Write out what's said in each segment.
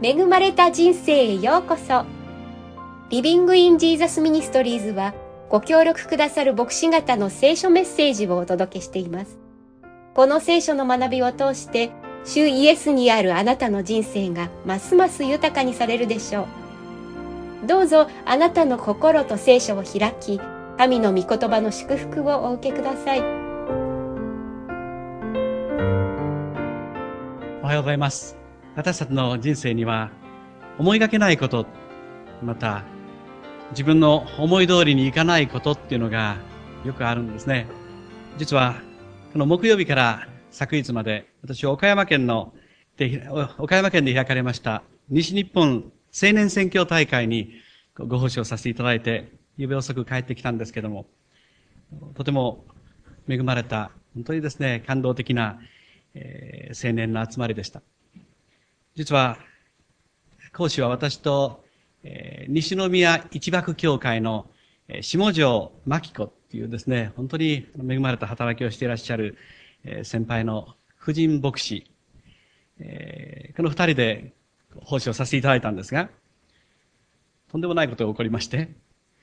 恵まれた人生へようこそ。リビングインジーザスミニストリーズはご協力くださる牧師方の聖書メッセージをお届けしています。この聖書の学びを通して主イエスにあるあなたの人生がますます豊かにされるでしょう。どうぞあなたの心と聖書を開き、神の御言葉の祝福をお受けください。 おはようございます。私たちの人生には思いがけないこと、また自分の思い通りにいかないことっていうのがよくあるんですね。実はこの木曜日から昨日まで私は岡山県で開かれました西日本青年選挙大会にご奉仕をさせていただいて、夕べ遅く帰ってきたんですけども、とても恵まれた本当にですね、感動的な、青年の集まりでした。実は講師は私と、西宮一幕教会の下條真紀子っていうですね、本当に恵まれた働きをしていらっしゃる、先輩の婦人牧師、この二人で奉仕をさせていただいたんですが、とんでもないことが起こりまして、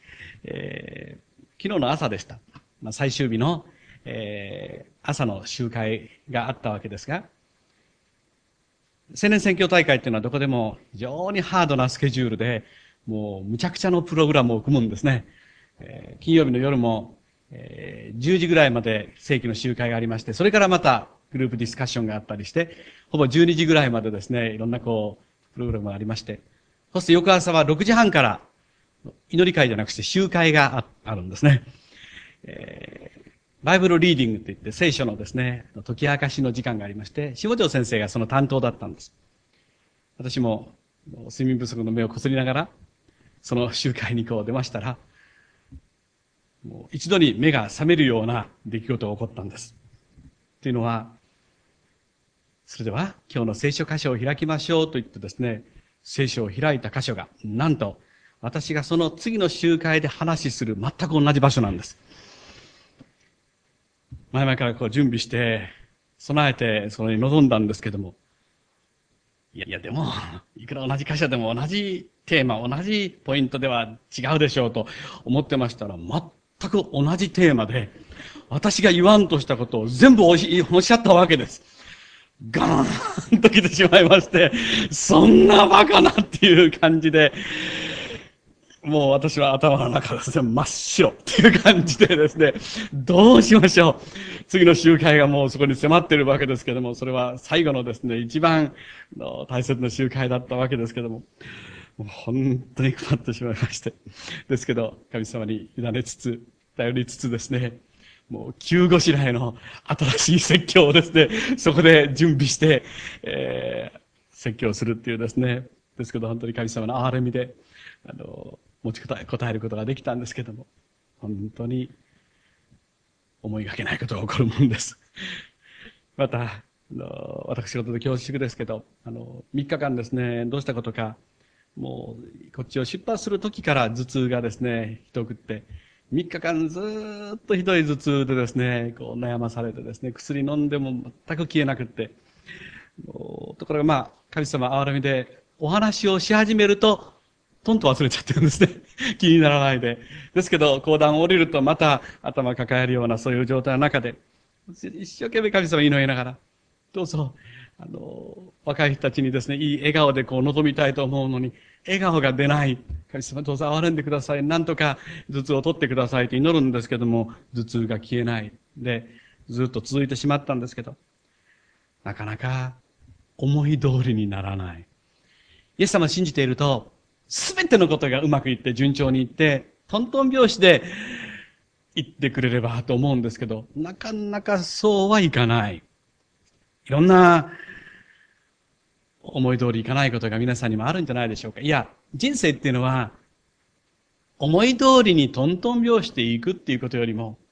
昨日の朝でした。最終日の、朝の集会があったわけですが、青年選挙大会っていうのはどこでも非常にハードなスケジュールで、もうむちゃくちゃのプログラムを組むんですね。金曜日の夜も、10時ぐらいまで正規の集会がありまして、それからまたグループディスカッションがあったりして、ほぼ12時ぐらいまでですね、いろんなプログラムがありまして、そして翌朝は6時半から祈り会じゃなくして集会があるんですね。バイブルリーディングといって聖書のですね、解き明かしの時間がありまして、下條先生がその担当だったんです。私も睡眠不足の目をこすりながら、その集会に出ましたら、もう一度に目が覚めるような出来事が起こったんです。というのは、それでは今日の聖書箇所を開きましょうと言ってですね、聖書を開いた箇所が、なんと私がその次の集会で話する全く同じ場所なんです。前々から準備して、備えて、それに臨んだんですけども。いや、でも、いくら同じ箇所でも同じテーマ、同じポイントでは違うでしょうと思ってましたら、全く同じテーマで、私が言わんとしたことを全部おっしゃったわけです。ガーンと来てしまいまして、そんなバカなっていう感じで、もう私は頭の中ですね、真っ白っていう感じでですね、どうしましょう。次の集会がもうそこに迫っているわけですけども、それは最後のですね、一番大切な集会だったわけですけども、もう本当に困ってしまいまして。ですけど、神様に委ねつつ、頼りつつですね、もう急ごしらえの新しい説教をですね、そこで準備して、説教をするっていうですね、ですけど本当に神様の憐れみで、持ち答えることができたんですけども、本当に思いがけないことが起こるもんです。また、私事で恐縮ですけど、3日間ですね、どうしたことか、もう、こっちを出発する時から頭痛がですね、ひどくって、3日間ずーっとひどい頭痛でですね、悩まされてですね、薬飲んでも全く消えなくって、ところが神様憐れみで、お話をし始めると、トンと忘れちゃってるんですね。気にならないで。ですけど、講談を降りるとまた頭抱えるようなそういう状態の中で、一生懸命神様に祈りながら、どうぞ、若い人たちにですね、いい笑顔で臨みたいと思うのに、笑顔が出ない。神様どうぞ憐れんでください。なんとか頭痛を取ってくださいと祈るんですけども、頭痛が消えない。で、ずっと続いてしまったんですけど、なかなか思い通りにならない。イエス様を信じていると、すべてのことがうまくいって順調にいって、トントン拍子で言ってくれればと思うんですけど、なかなかそうはいかない。いろんな思い通りいかないことが皆さんにもあるんじゃないでしょうか。いや、人生っていうのは、思い通りにトントン拍子でいくっていうことよりも、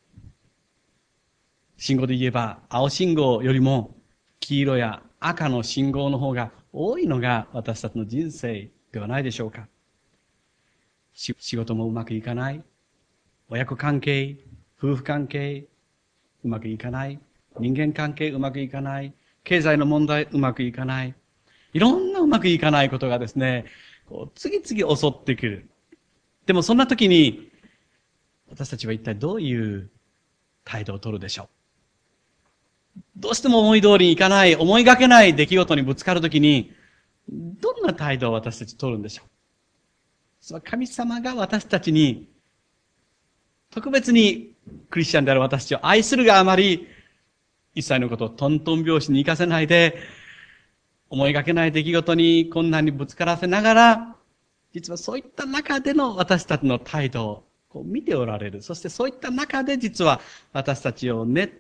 信号で言えば、青信号よりも、黄色や赤の信号の方が多いのが私たちの人生ではないでしょうか。仕事もうまくいかない。親子関係、夫婦関係、うまくいかない。人間関係うまくいかない。経済の問題うまくいかない。 いろんなうまくいかないことがですね、次々襲ってくる。でもそんな時に、私たちは一体どういう態度を取るでしょう。どうしても思い通りにいかない、思いがけない出来事にぶつかるときに、どんな態度を私たち取るんでしょう。それは神様が私たちに、特別にクリスチャンである私たちを愛するがあまり、一切のことをトントン拍子に行かせないで、思いがけない出来事に困難にぶつからせながら、実はそういった中での私たちの態度を見ておられる。そしてそういった中で実は私たちを練って、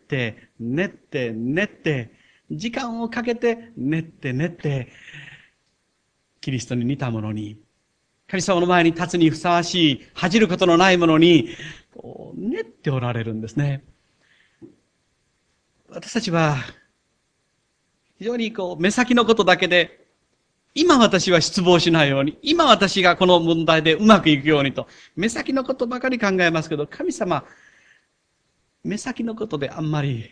時間をかけて練って、キリストに似たものに、神様の前に立つにふさわしい、恥じることのないものに、練っておられるんですね。私たちは、非常に目先のことだけで、今私は失望しないように、今私がこの問題でうまくいくようにと、目先のことばかり考えますけど、神様、目先のことであんまり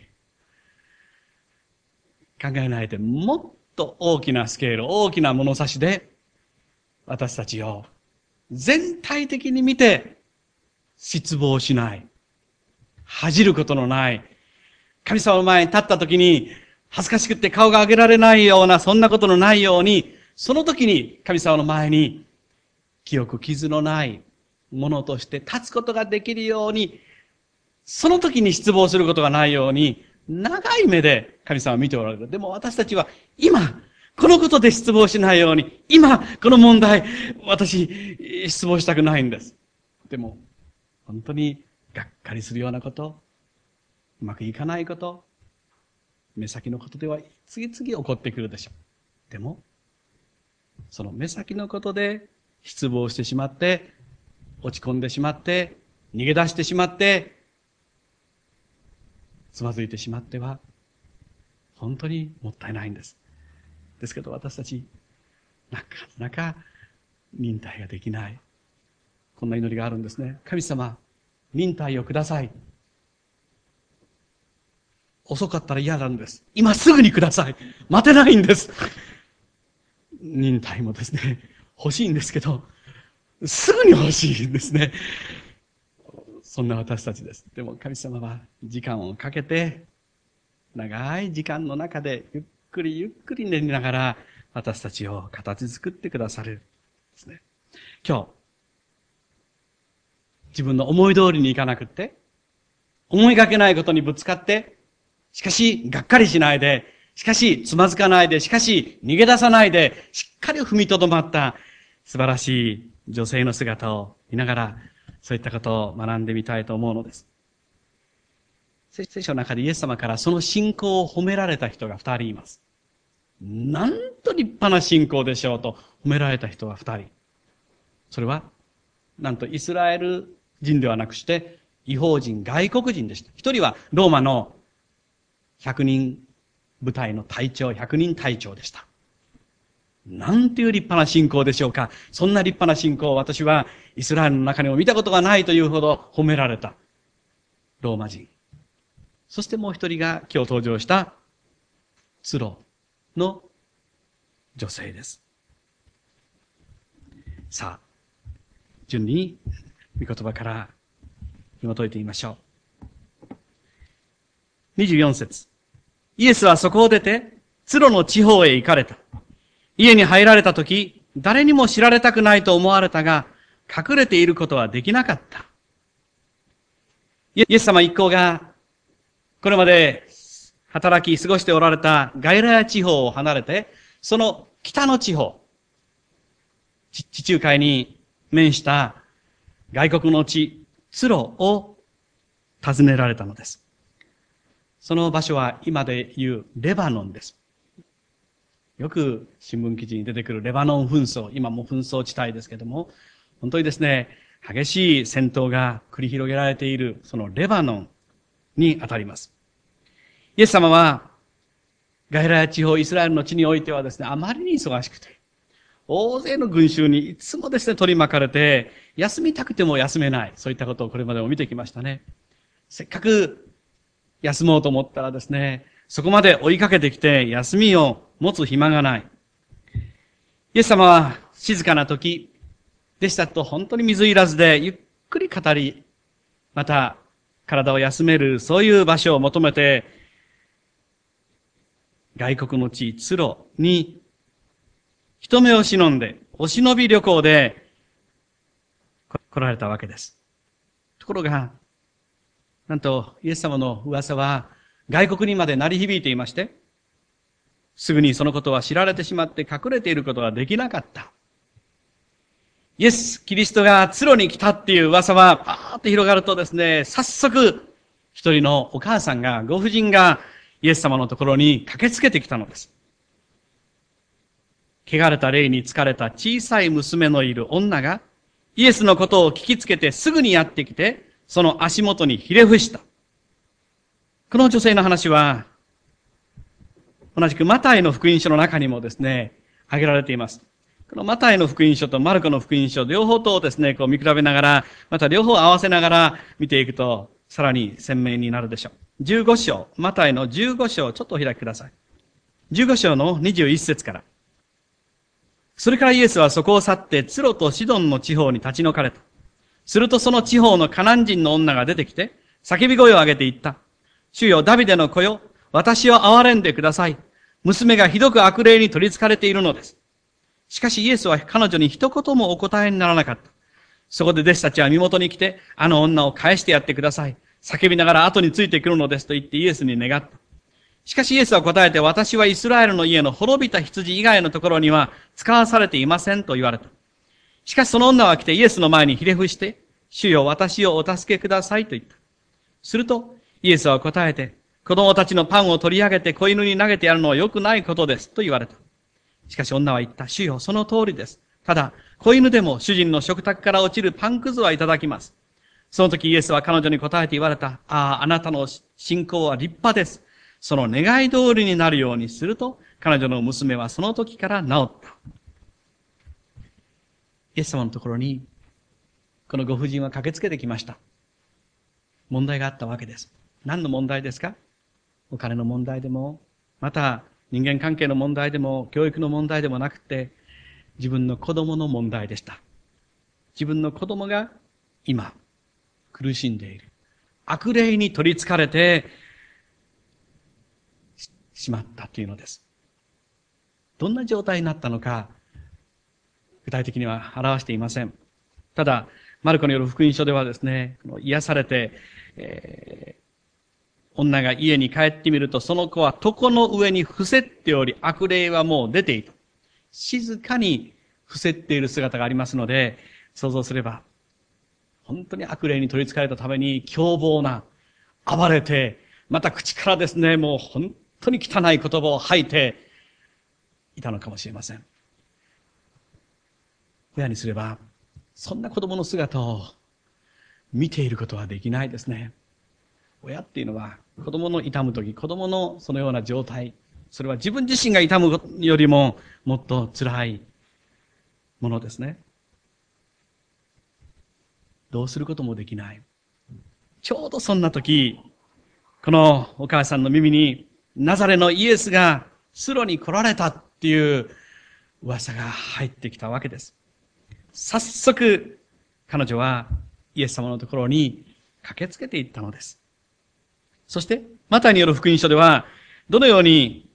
考えないで、もっと大きなスケール、大きな物差しで、私たちを全体的に見て、失望しない、恥じることのない、神様の前に立った時に、恥ずかしくって顔が上げられないような、そんなことのないように、その時に神様の前に、清く傷のないものとして立つことができるように、その時に失望することがないように、長い目で神様を見ておられる。でも私たちは今、このことで失望しないように、今、この問題、私、失望したくないんです。でも、本当にがっかりするようなこと、うまくいかないこと、目先のことでは次々起こってくるでしょう。でも、その目先のことで失望してしまって、落ち込んでしまって、逃げ出してしまって、つまずいてしまっては、本当にもったいないんです。ですけど私たち、なかなか忍耐ができない。こんな祈りがあるんですね。神様、忍耐をください。遅かったら嫌なんです。今すぐにください。待てないんです。忍耐もですね、欲しいんですけど、すぐに欲しいんですね。そんな私たちです。でも神様は時間をかけて、長い時間の中でゆっくり練りながら私たちを形作ってくださるですね。今日、自分の思い通りにいかなくって、思いがけないことにぶつかって、しかし、がっかりしないで、しかし、つまずかないで、しかし、逃げ出さないで、しっかり踏みとどまった素晴らしい女性の姿を見ながら、そういったことを学んでみたいと思うのです。聖書の中でイエス様からその信仰を褒められた人が2人います。なんと立派な信仰でしょうと褒められた人が2人。それは、なんとイスラエル人ではなくして、異邦人、外国人でした。一人はローマの100人部隊の隊長、100人隊長でした。なんていう立派な信仰でしょうか。そんな立派な信仰を私はイスラエルの中にも見たことがないというほど褒められたローマ人。そしてもう一人が今日登場したツロの女性です。さあ、順に御言葉から紐解いてみましょう。24節。イエスはそこを出て、ツロの地方へ行かれた。家に入られたとき、誰にも知られたくないと思われたが、隠れていることはできなかった。イエス様一行が、これまで働き過ごしておられたガイラヤ地方を離れて、その北の地方、地中海に面した外国の地、ツロを訪ねられたのです。その場所は今でいうレバノンです。よく新聞記事に出てくるレバノン紛争、今も紛争地帯ですけども、本当にですね、激しい戦闘が繰り広げられているそのレバノンにあたります。イエス様はガイラヤ地方イスラエルの地においてはですね、あまりに忙しくて、大勢の群衆にいつもですね、取り巻かれて、休みたくても休めない。そういったことをこれまでも見てきましたね。せっかく休もうと思ったらですね、そこまで追いかけてきて休みを持つ暇がない。 イエス様は静かな時、弟子たちと本当に水入らずでゆっくり語り、また体を休めるそういう場所を求めて、外国の地、ツロに人目を忍んで、お忍び旅行で来られたわけです。ところが、なんとイエス様の噂は外国にまで鳴り響いていまして、すぐにそのことは知られてしまって隠れていることはできなかった。イエス・キリストがツロに来たっていう噂はパーッと広がるとですね、早速一人のお母さんが、ご婦人がイエス様のところに駆けつけてきたのです。汚れた霊に疲れた小さい娘のいる女がイエスのことを聞きつけてすぐにやってきて、その足元にひれ伏した。この女性の話は、同じくマタイの福音書の中にもですね、挙げられています。このマタイの福音書とマルコの福音書、両方とですね、こう見比べながら、また両方合わせながら見ていくと、さらに鮮明になるでしょう。15章、マタイの15章、ちょっとお開きください。15章の21節から。それからイエスはそこを去って、ツロとシドンの地方に立ち退かれた。するとその地方のカナン人の女が出てきて、叫び声を上げて言った。主よ、ダビデの子よ、私を憐れんでください。娘がひどく悪霊に取り憑かれているのです。しかしイエスは彼女に一言もお答えにならなかった。そこで弟子たちは身元に来て、あの女を返してやってください。叫びながら後についてくるのですと言ってイエスに願った。しかしイエスは答えて、私はイスラエルの家の滅びた羊以外のところには使わされていませんと言われた。しかしその女は来てイエスの前にひれ伏して、主よ、私をお助けくださいと言った。するとイエスは答えて、子供たちのパンを取り上げて子犬に投げてやるのは良くないことですと言われた。しかし女は言った。主よ、その通りです。ただ、子犬でも主人の食卓から落ちるパンくずはいただきます。その時イエスは彼女に答えて言われた。ああ、あなたの信仰は立派です。その願い通りになるようにすると、彼女の娘はその時から治った。イエス様のところに、このご婦人は駆けつけてきました。問題があったわけです。何の問題ですか？お金の問題でも、また人間関係の問題でも、教育の問題でもなくて、自分の子供の問題でした。自分の子供が今、苦しんでいる。悪霊に取り憑かれてしまったというのです。どんな状態になったのか、具体的には表していません。ただ、マルコによる福音書ではですね、癒されて、女が家に帰ってみると、その子は床の上に伏せっており、悪霊はもう出ていた。静かに伏せっている姿がありますので、想像すれば、本当に悪霊に取り憑かれたために凶暴な、暴れて、また口からですね、もう本当に汚い言葉を吐いていたのかもしれません。親にすれば、そんな子供の姿を見ていることはできないですね。親っていうのは、子供の痛むとき、子供のそのような状態、それは自分自身が痛むよりももっと辛いものですね。どうすることもできない。ちょうどそんな時、このお母さんの耳に、ナザレのイエスがツロに来られたっていう噂が入ってきたわけです。早速、彼女はイエス様のところに駆けつけていったのです。そして、マタイによる福音書では、どのように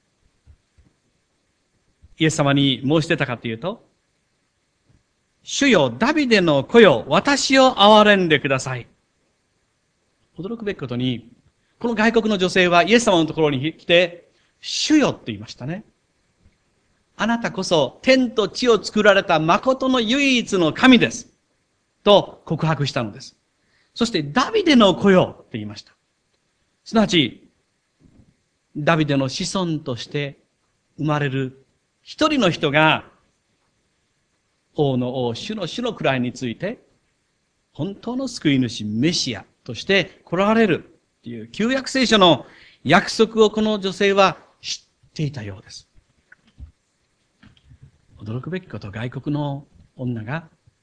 イエス様に申し出たかというと、主よ、ダビデの子よ、私を憐れんでください。驚くべきことに、この外国の女性はイエス様のところに来て、主よって言いましたね。あなたこそ天と地を作られた誠の唯一の神です。と告白したのです。そしてダビデの子よって言いました。すなわち、ダビデの子孫として生まれる一人の人が、王の王、主の主の位について、本当の救い主、メシアとして来られるという旧約聖書の約束をこの女性は知っていたようです。驚くべきこと、外国の女が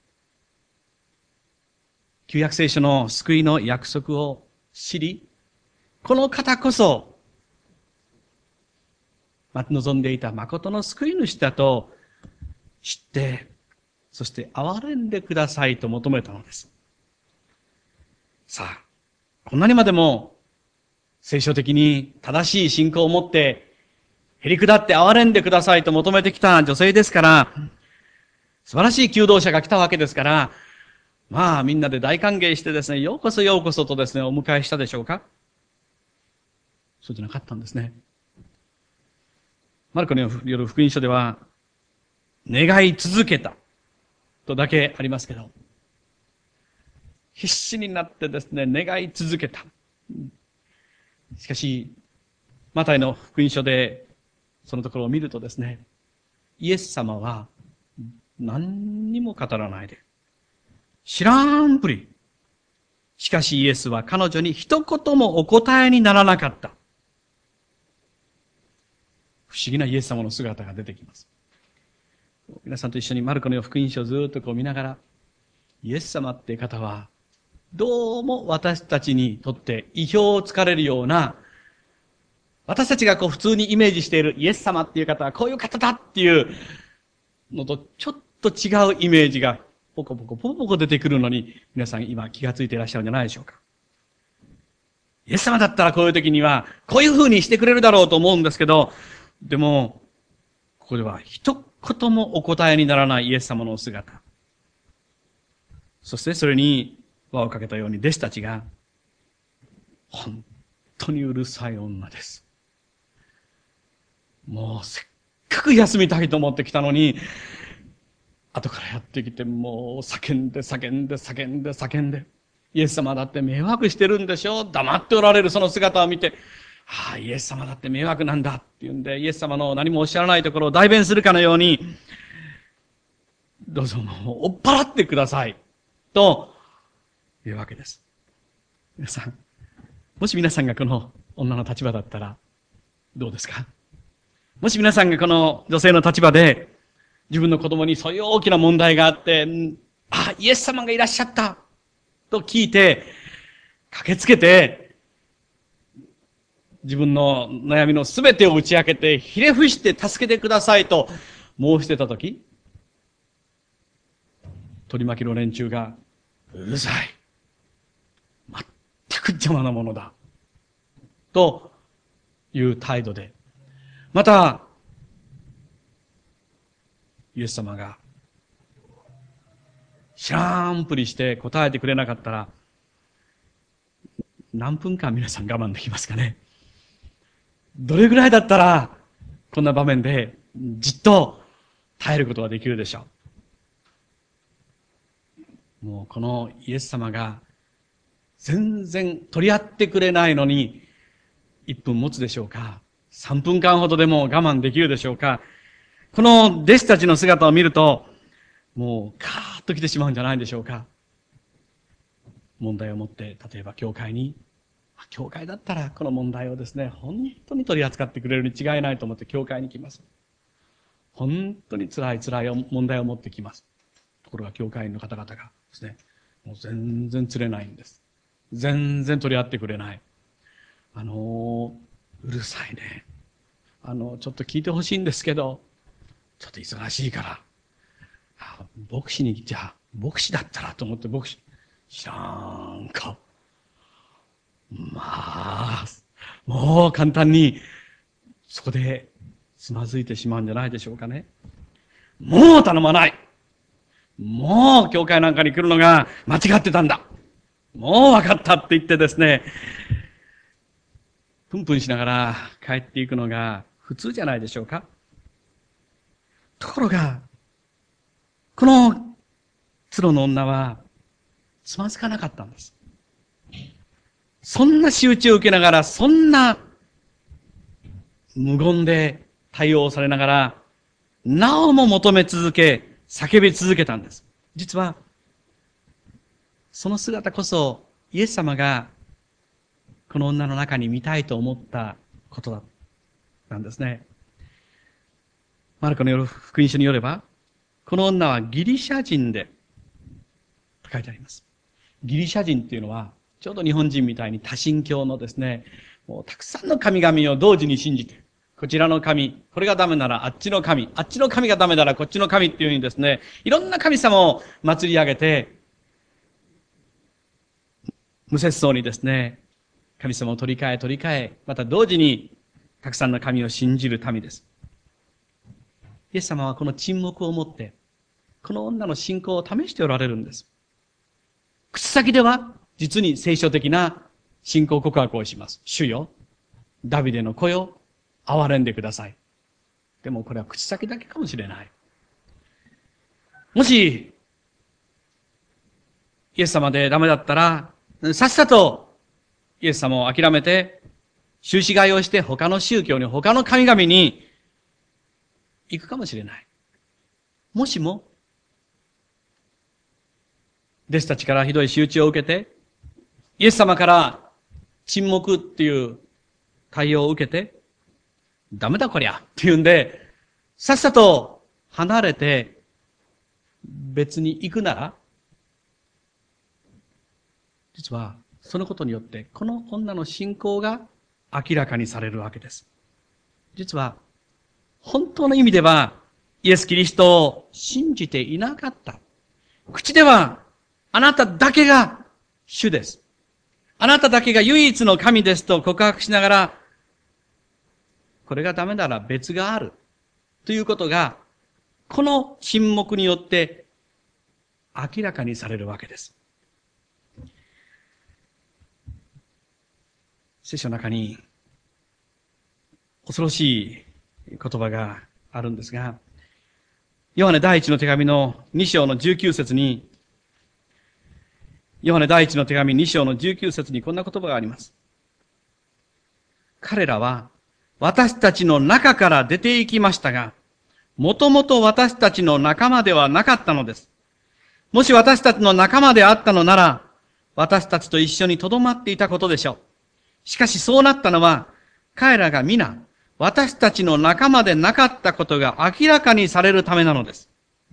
旧約聖書の救いの約束を知り、この方こそ待ち望んでいた誠の救い主だと知って、そして憐れんでくださいと求めたのです。さあ、こんなにまでも聖書的に正しい信仰を持って、へりくだって憐れんでくださいと求めてきた女性ですから、素晴らしい求道者が来たわけですから、まあみんなで大歓迎してですね、ようこそようこそとですね、お迎えしたでしょうか？そうじゃなかったんですね。マルコの夜福音書では、願い続けたとだけありますけど、必死になってですね、願い続けた。しかし、マタイの福音書でそのところを見るとですね、イエス様は何にも語らないで、知らんぷり。しかしイエスは彼女に一言もお答えにならなかった。不思議なイエス様の姿が出てきます。皆さんと一緒にマルコの福音書をずっと見ながら、イエス様っていう方は、どうも私たちにとって意表をつかれるような、私たちが普通にイメージしているイエス様っていう方はこういう方だっていうのとちょっと違うイメージがポコポコ出てくるのに、皆さん今気がついていらっしゃるんじゃないでしょうか。イエス様だったらこういう時にはこういう風にしてくれるだろうと思うんですけど、でも、ここでは一言もお答えにならないイエス様のお姿。そしてそれに輪をかけたように弟子たちが、本当にうるさい女です。もうせっかく休みたいと思ってきたのに、後からやってきてもう叫んで、イエス様だって迷惑してるんでしょ？黙っておられるその姿を見て、イエス様だって迷惑なんだって言うんで、イエス様の何もおっしゃらないところを代弁するかのように、どうぞもう追っ払ってください。というわけです。皆さん、もし皆さんがこの女の立場だったら、どうですか？もし皆さんがこの女性の立場で、自分の子供にそういう大きな問題があって、イエス様がいらっしゃったと聞いて、駆けつけて、自分の悩みのすべてを打ち明けて、ひれ伏して助けてくださいと申してたとき、取り巻きの連中が、うるさい。全く邪魔なものだ。という態度で、また、イエス様が知らんぷりして答えてくれなかったら、何分間皆さん我慢できますかね？どれぐらいだったら、こんな場面でじっと耐えることができるでしょう。もうこのイエス様が全然取り合ってくれないのに、1分持つでしょうか？3分間ほどでも我慢できるでしょうか？この弟子たちの姿を見ると、もうカーッと来てしまうんじゃないでしょうか。問題を持って、例えば教会だったらこの問題をですね、本当に取り扱ってくれるに違いないと思って教会に来ます。本当に辛い問題を持ってきます。ところが教会員の方々がですね、もう全然釣れないんです。全然取り合ってくれない。うるさいね。ちょっと聞いてほしいんですけど、ちょっと忙しいから、牧師だったらと思って牧師、知らんか。もう簡単に、そこでつまずいてしまうんじゃないでしょうかね。もう頼まない。もう教会なんかに来るのが間違ってたんだ。もう分かったって言ってですね、プンプンしながら帰っていくのが普通じゃないでしょうか。ところが、このツロの女はつまずかなかったんです。そんな仕打ちを受けながら、そんな無言で対応されながら、なおも求め続け、叫び続けたんです。実は、その姿こそ、イエス様が、この女の中に見たいと思ったことだったんですね。マルコの福音書によれば、この女はギリシャ人で、と書いてあります。ギリシャ人っていうのは、ちょうど日本人みたいに多神教のですね、もうたくさんの神々を同時に信じて、 こちらの神、これがダメならあっちの神、あっちの神がダメならこっちの神っていうふうにですね、いろんな神様を祭り上げて、無節操にですね、神様を取り替え、また同時にたくさんの神を信じる民です。イエス様はこの沈黙をもって、この女の信仰を試しておられるんです。口先では実に聖書的な信仰告白をします。主よ、ダビデの子よ、憐れんでください。でもこれは口先だけかもしれない。もし、イエス様でダメだったら、さっさとイエス様を諦めて、宗旨買いをして他の宗教に、他の神々に行くかもしれない。もしも、弟子たちからひどい仕打ちを受けて、イエス様から沈黙っていう対応を受けて、ダメだこりゃっていうんで、さっさと離れて別に行くなら、実はそのことによってこの女の信仰が明らかにされるわけです。実は本当の意味ではイエス・キリストを信じていなかった。口ではあなただけが主です。あなただけが唯一の神ですと告白しながら、これがダメなら別がある。ということが、この沈黙によって明らかにされるわけです。聖書の中に恐ろしい言葉があるんですが、ヨハネ第一の手紙の2章の19節に、ヨハネ第一の手紙2章の19節にこんな言葉があります。彼らは私たちの中から出て行きましたが、もともと私たちの仲間ではなかったのです。もし私たちの仲間であったのなら、私たちと一緒に留まっていたことでしょう。しかしそうなったのは、彼らが皆、私たちの仲間でなかったことが明らかにされるためなのです。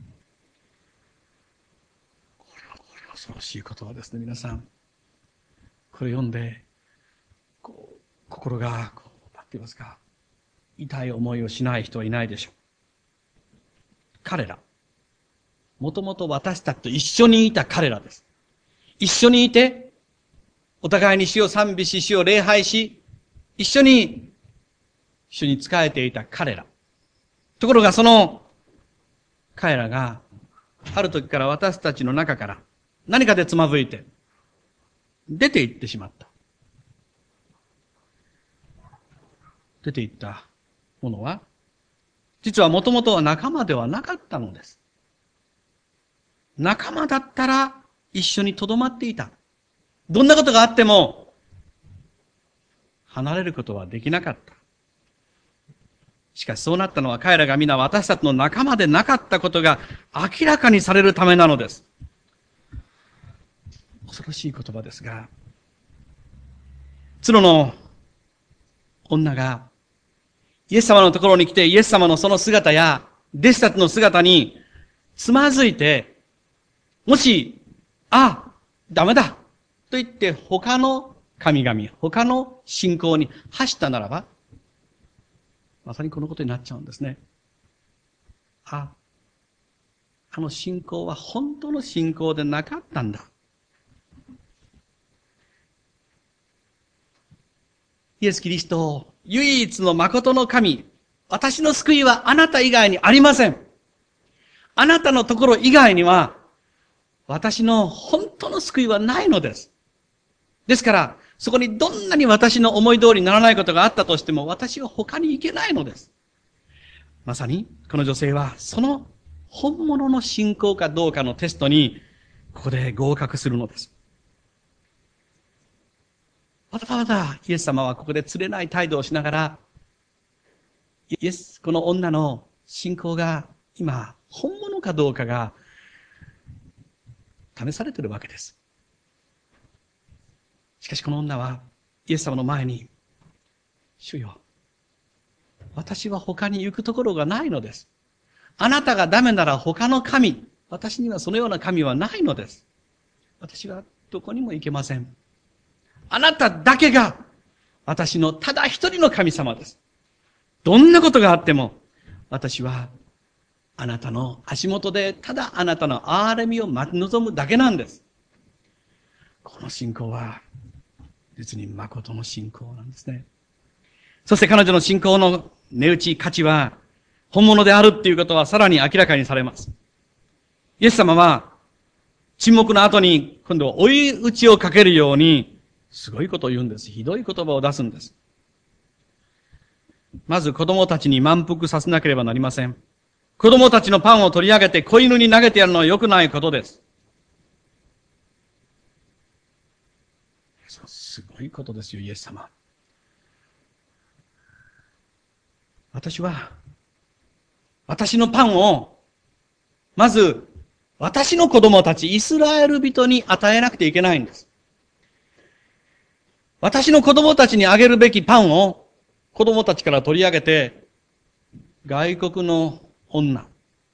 これは恐ろしい言葉ですね、皆さん。これ読んで、心が、なんて言いますか、痛い思いをしない人はいないでしょう。彼ら。もともと私たちと一緒にいた彼らです。一緒にいて、お互いに主を賛美し、主を礼拝し、一緒に主に仕えていた彼ら。ところがその彼らが、ある時から私たちの中から何かでつまずいて、出て行ってしまった。出て行ったものは、実はもともとは仲間ではなかったのです。仲間だったら一緒に留まっていた。どんなことがあっても離れることはできなかった。しかしそうなったのは彼らが皆私たちの仲間でなかったことが明らかにされるためなのです。恐ろしい言葉ですが、ツロの女がイエス様のところに来てイエス様のその姿や弟子たちの姿につまずいて、もし、ダメだと言って他の神々、他の信仰に走ったならば、まさにこのことになっちゃうんですね。あの信仰は本当の信仰でなかったんだ。イエス・キリスト、唯一の誠の神、私の救いはあなた以外にありません。あなたのところ以外には、私の本当の救いはないのです。ですから、そこにどんなに私の思い通りにならないことがあったとしても、私は他に行けないのです。まさに、この女性は、その本物の信仰かどうかのテストに、ここで合格するのです。わざわざイエス様はここで釣れない態度をしながら、この女の信仰が今、本物かどうかが試されているわけです。しかしこの女はイエス様の前に、主よ、私は他に行くところがないのです。あなたがダメなら他の神、私にはそのような神はないのです。私はどこにも行けません。あなただけが私のただ一人の神様です。 どんなことがあっても、私はあなたの足元でただあなたの憐れみを待ち望むだけなんです。この信仰は、実に誠の信仰なんですね。そして彼女の信仰の値打ち、価値は、本物であるっていうことはさらに明らかにされます。イエス様は、沈黙の後に、今度は追い打ちをかけるように、すごいことを言うんです。ひどい言葉を出すんです。まず子供たちに満腹させなければなりません。子供たちのパンを取り上げて子犬に投げてやるのは良くないことです。すごいことですよ、イエス様。私は、私のパンを、まず、私の子供たち、イスラエル人に与えなくてはいけないんです。私の子供たちにあげるべきパンを、子供たちから取り上げて、外国の女、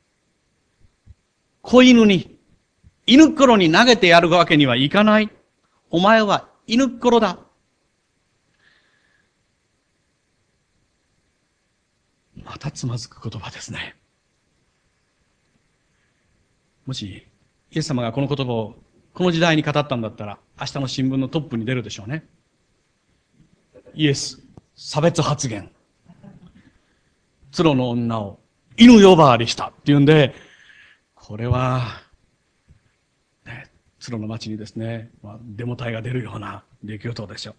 子犬に、犬っころに投げてやるわけにはいかない。お前は犬っころだ。またつまずく言葉ですね。もし、イエス様がこの言葉をこの時代に語ったんだったら、明日の新聞のトップに出るでしょうね。イエス、差別発言。ツロの女を犬呼ばわりしたっていうんで、これは、ツロの町にですね、デモ隊が出るような出来事でしょう。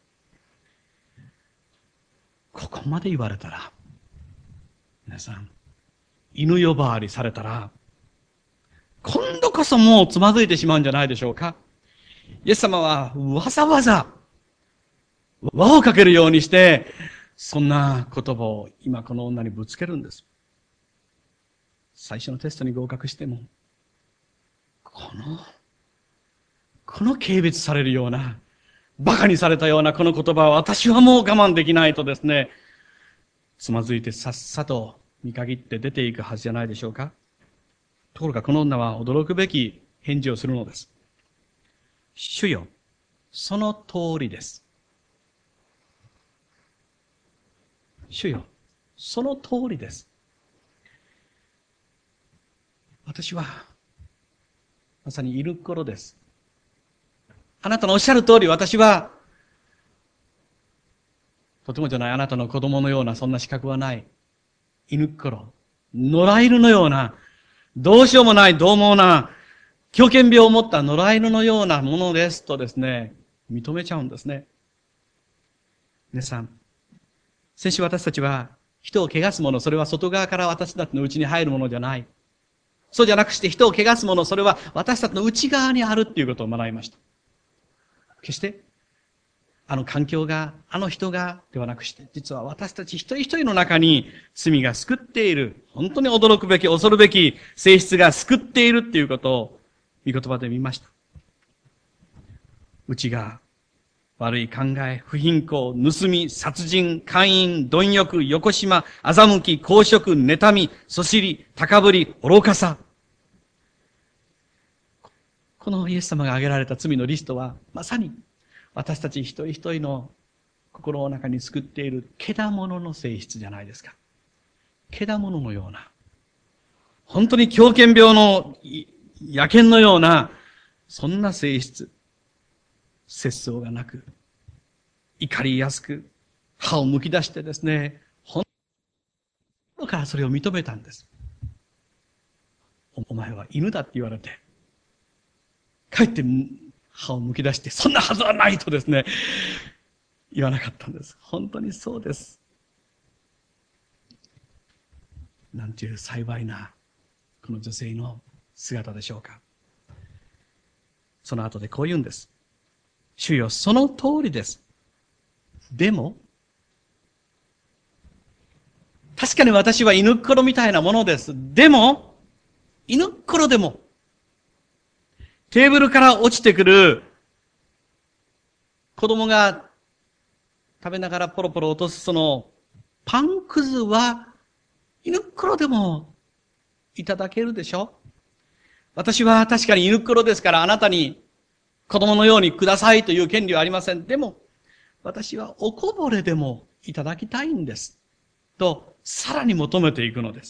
ここまで言われたら、皆さん、犬呼ばわりされたら、今度こそもうつまずいてしまうんじゃないでしょうか。イエス様はわざわざ輪をかけるようにして、そんな言葉を今この女にぶつけるんです。最初のテストに合格しても、この軽蔑されるような、馬鹿にされたようなこの言葉は私はもう我慢できないとですね、つまずいてさっさと見限って出ていくはずじゃないでしょうか。ところがこの女は驚くべき返事をするのです。主よ、その通りです。主よ、その通りです。私は、まさに犬っころです。あなたのおっしゃる通り私は、とてもじゃないあなたの子供のようなそんな資格はない。犬っころ。野良犬のような、どうしようもない獰猛な、狂犬病を持った野良犬のようなものですとですね、認めちゃうんですね。皆さん、先週私たちは、人を汚すもの、それは外側から私たちの内に入るものじゃない。そうじゃなくして人を汚すもの、それは私たちの内側にあるっていうことを学びました。決して、あの環境が、あの人が、ではなくして、実は私たち一人一人の中に罪が救っている、本当に驚くべき、恐るべき性質が救っているっていうことを、御言葉で見ました。内が悪い考え、不貧困、盗み、殺人、姦淫、貪欲、よこしま、欺き、公職、妬み、そしり、高ぶり、愚かさ。このイエス様が挙げられた罪のリストは、まさに私たち一人一人の心の中に救っている獣の性質じゃないですか。獣のような、本当に狂犬病の野犬のような、そんな性質。節操がなく、怒りやすく、歯をむき出してですね、本当からそれを認めたんです。お前は犬だって言われて、かえって歯をむき出して、そんなはずはないとですね、言わなかったんです。本当にそうです。なんていう幸いな、この女性の姿でしょうか。その後でこう言うんです。主よ、その通りです。でも、確かに私は犬っころみたいなものです。でも、犬っころでも、テーブルから落ちてくる子供が食べながらポロポロ落とすそのパンくずは犬っころでもいただけるでしょ。私は確かに犬っころですからあなたに子供のようにくださいという権利はありません。でも私はおこぼれでもいただきたいんです。 とさらに求めていくのです。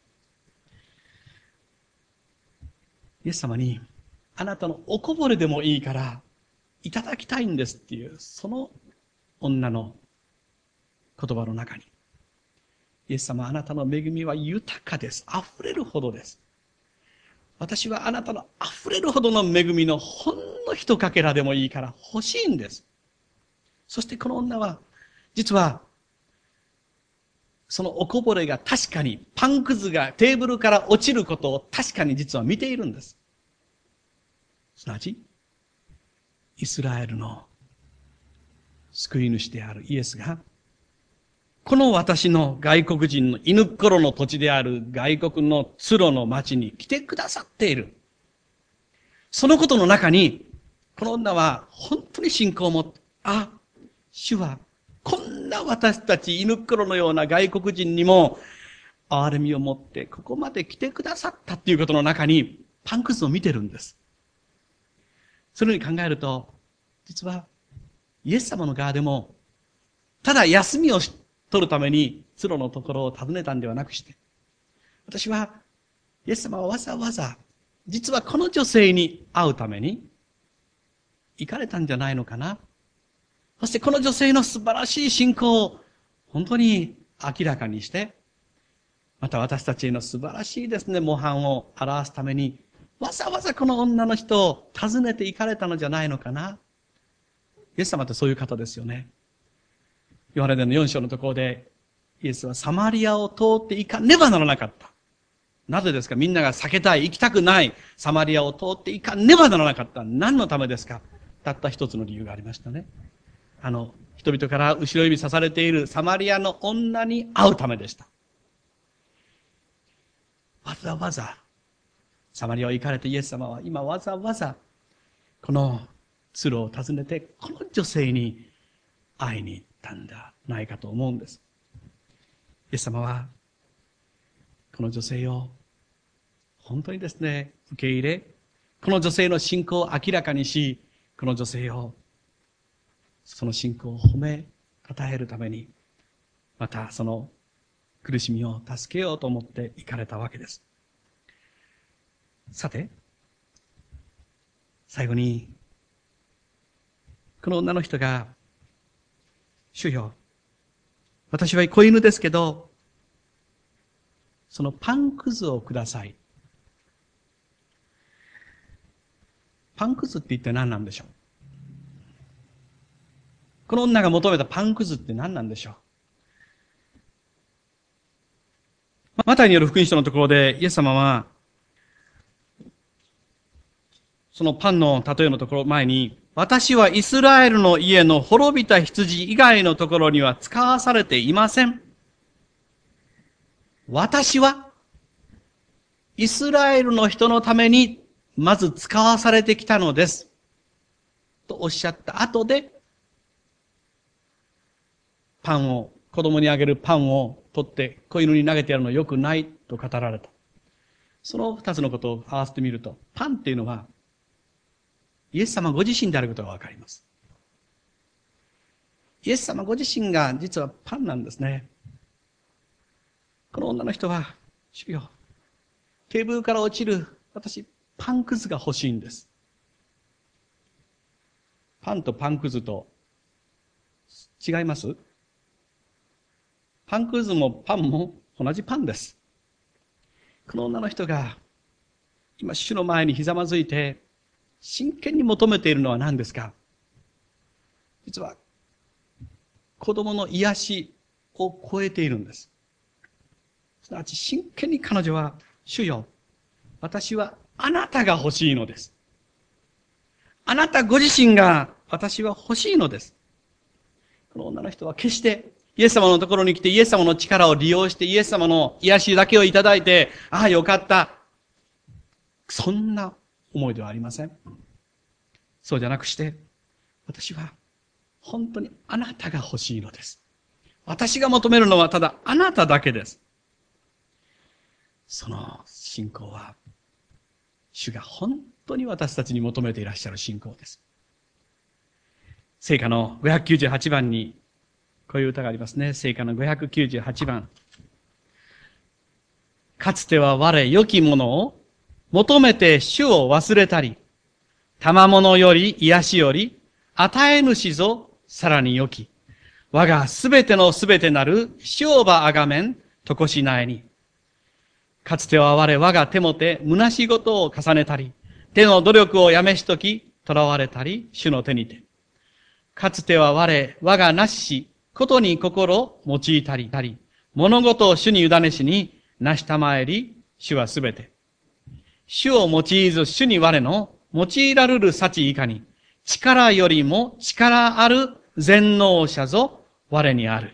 イエス様に、あなたのおこぼれでもいいからいただきたいんですっていう、その女の言葉の中に、イエス様、あなたの恵みは豊かです。溢れるほどです。私はあなたの溢れるほどの恵みのほんの一かけらでもいいから欲しいんです。そしてこの女は、実は、そのおこぼれが確かにパンくずがテーブルから落ちることを確かに実は見ているんです。すなわち、イスラエルの救い主であるイエスが、この私の外国人の犬っころの土地である外国のツロの町に来てくださっている。そのことの中に、この女は本当に信仰を持って、あ、主はこんな私たち犬っころのような外国人にも憐れみを持ってここまで来てくださったっていうことの中にパンくずを見てるんです。そのように考えると、実はイエス様の側でも、ただ休みを取るためにツロのところを訪ねたんではなくして、私はイエス様はわざわざ実はこの女性に会うために行かれたんじゃないのかな。そしてこの女性の素晴らしい信仰を本当に明らかにして、また私たちへの素晴らしいですね、模範を表すために、わざわざこの女の人を訪ねて行かれたのじゃないのかな。イエス様ってそういう方ですよね。ヨハネの4章のところで、イエスはサマリアを通って行かねばならなかった。なぜですか？みんなが避けたい、行きたくないサマリアを通って行かねばならなかった。何のためですか？たった一つの理由がありましたね。人々から後ろ指さされているサマリアの女に会うためでした。わざわざ、サマリアを行かれてイエス様は今わざわざ、このツロを訪ねて、この女性に会いに行ったんではないかと思うんです。イエス様は、この女性を、本当にですね、受け入れ、この女性の信仰を明らかにし、この女性を、その信仰を褒め、称えるために、またその苦しみを助けようと思って行かれたわけです。さて、最後に、この女の人が、主よ、私は子犬ですけど、そのパンくずをください。パンくずって一体何なんでしょう？この女が求めたパンくずって何なんでしょう？マタイによる福音書のところで、イエス様は、そのパンの例えのところ前に、私はイスラエルの家の滅びた羊以外のところには使わされていません。私は、イスラエルの人のために、まず使わされてきたのです。とおっしゃった後で、子供にあげるパンを取って子犬に投げてやるのは良くないと語られた。その二つのことを合わせてみると、パンっていうのは、イエス様ご自身であることがわかります。イエス様ご自身が実はパンなんですね。この女の人は、主よ、テーブルから落ちる、私、パンくずが欲しいんです。パンとパンくずと違います？パンくずもパンも同じパンです。この女の人が今主の前にひざまずいて真剣に求めているのは何ですか？実は子供の癒しを超えているんです。すなわち真剣に彼女は、主よ、私はあなたが欲しいのです。あなたご自身が私は欲しいのです。この女の人は決してイエス様のところに来てイエス様の力を利用してイエス様の癒しだけをいただいて、ああよかった。そんな思いではありません。そうじゃなくして、私は本当にあなたが欲しいのです。私が求めるのはただあなただけです。その信仰は、主が本当に私たちに求めていらっしゃる信仰です。聖歌の598番に、 こういう歌がありますね。聖歌の598番。かつては我良きものを求めて主を忘れたり、賜物より癒しより、与え主ぞさらに良き。我がすべてのすべてなる主をばあがめん、とこしなえに。かつては我が手もて虚しごとを重ねたり、手の努力をやめしとき、囚われたり、主の手にて。かつては我がなしし、ことに心を用いたり、物事を主に委ねしに、なしたまえり、主はすべて。主を用いず主に我の用いられる幸いかに、力よりも力ある全能者ぞ我にある。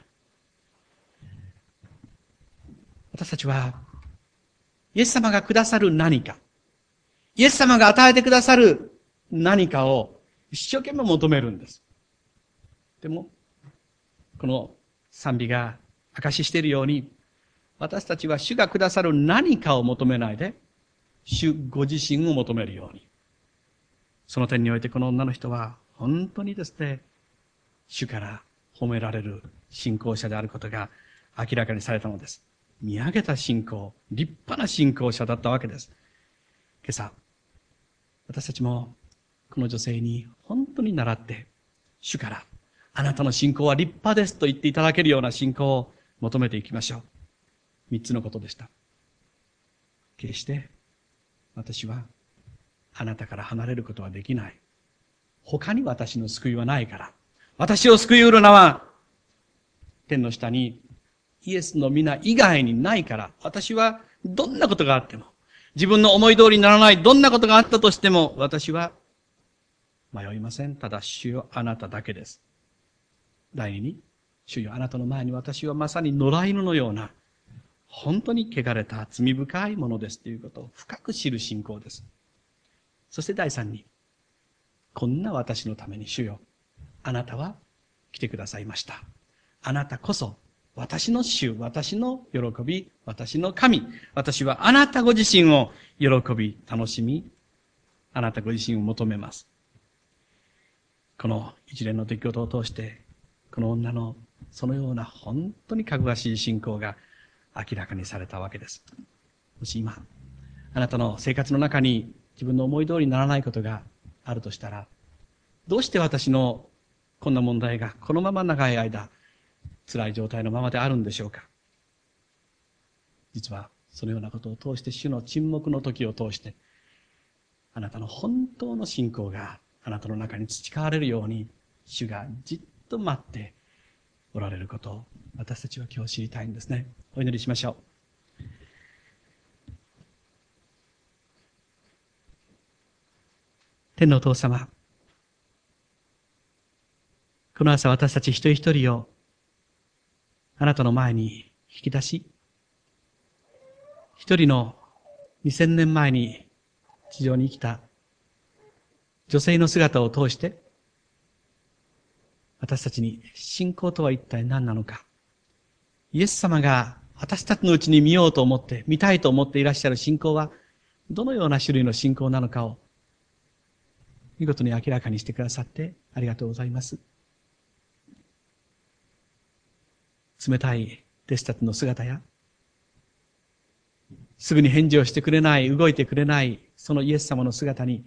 私たちは、イエス様がくださる何か、イエス様が与えてくださる何かを一生懸命求めるんです。でも、この賛美が証ししているように、私たちは主がくださる何かを求めないで、主ご自身を求めるように。その点においてこの女の人は本当にですね、主から褒められる信仰者であることが明らかにされたのです。見上げた信仰、立派な信仰者だったわけです。今朝、私たちもこの女性に本当に習って、主からあなたの信仰は立派ですと言っていただけるような信仰を求めていきましょう。三つのことでした。決して私はあなたから離れることはできない。他に私の救いはないから。私を救い得る名は天の下にイエスの皆以外にないから、私はどんなことがあっても、自分の思い通りにならないどんなことがあったとしても、私は迷いません。ただ主よあなただけです。第二に、主よあなたの前に私はまさに野良犬のような、本当に汚れた罪深いものですということを深く知る信仰です。そして第三に、こんな私のために主よ、あなたは来てくださいました。あなたこそ私の主、私の喜び、私の神。私はあなたご自身を喜び、楽しみ、あなたご自身を求めます。この一連の出来事を通して、この女のそのような本当にかぐわしい信仰が明らかにされたわけです。もし今、あなたの生活の中に自分の思い通りにならないことがあるとしたら、どうして私のこんな問題がこのまま長い間、辛い状態のままであるんでしょうか。実はそのようなことを通して、主の沈黙の時を通して、あなたの本当の信仰があなたの中に培われるように、主がじっと待っておられることを私たちは今日知りたいんですね。お祈りしましょう。天のお父様、この朝私たち一人一人をあなたの前に引き出し、一人の2000年前に地上に生きた女性の姿を通して、私たちに信仰とは一体何なのか、イエス様が私たちのうちに見ようと思って、見たいと思っていらっしゃる信仰は、どのような種類の信仰なのかを、見事に明らかにしてくださってありがとうございます。冷たい弟子たちの姿や、すぐに返事をしてくれない、動いてくれない、そのイエス様の姿に、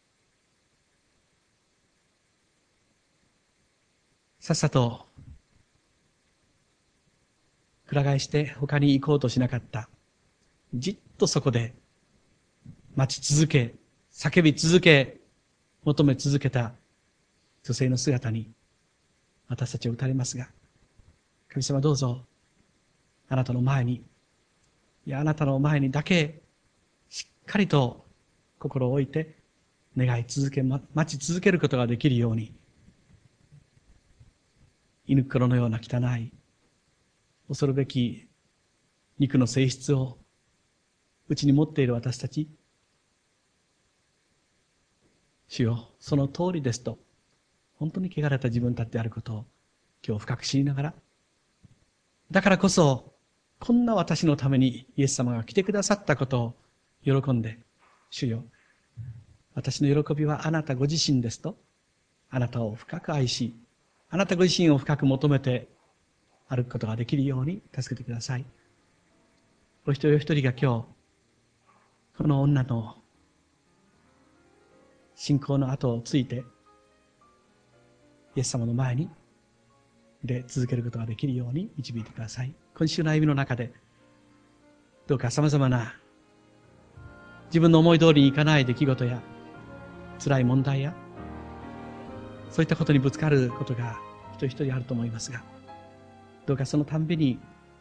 さっさと、くら替えして他に行こうとしなかった。じっとそこで、待ち続け、叫び続け、求め続けた女性の姿に、私たちを打たれますが、神様どうぞ、あなたの前に、いやあなたの前にだけ、しっかりと心を置いて、願い続け、待ち続けることができるように、犬心のような汚い、恐るべき肉の性質をうちに持っている私たち、主よ、その通りですと、本当に汚れた自分たちであることを今日深く知りながら、だからこそ、こんな私のためにイエス様が来てくださったことを喜んで、主よ、私の喜びはあなたご自身ですと、あなたを深く愛し、あなたご自身を深く求めて歩くことができるように助けてください。お一人お一人が今日、この女の信仰の後をついて、イエス様の前にで続けることができるように導いてください。今週の歩みの中で、どうか様々な自分の思い通りにいかない出来事や辛い問題やそういったことにぶつかることが一人一人あると思いますが、どうかそのたんびに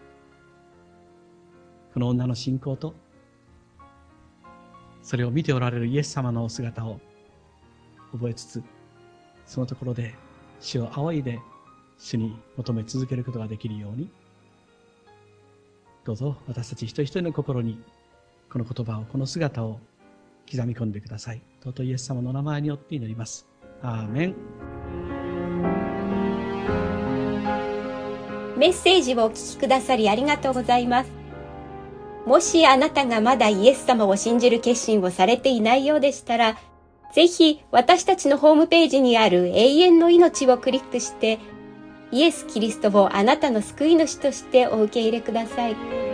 この女の信仰とそれを見ておられるイエス様のお姿を覚えつつ、そのところで主を仰いで主に求め続けることができるように、どうぞ私たち一人一人の心にこの言葉を、この姿を刻み込んでください。尊いイエス様の名前によって祈ります。アーメン。 メッセージをお聞きくださりありがとうございます。もしあなたがまだイエス様を信じる決心をされていないようでしたら、ぜひ私たちのホームページにある永遠の命をクリックして、イエス・キリストをあなたの救い主としてお受け入れください。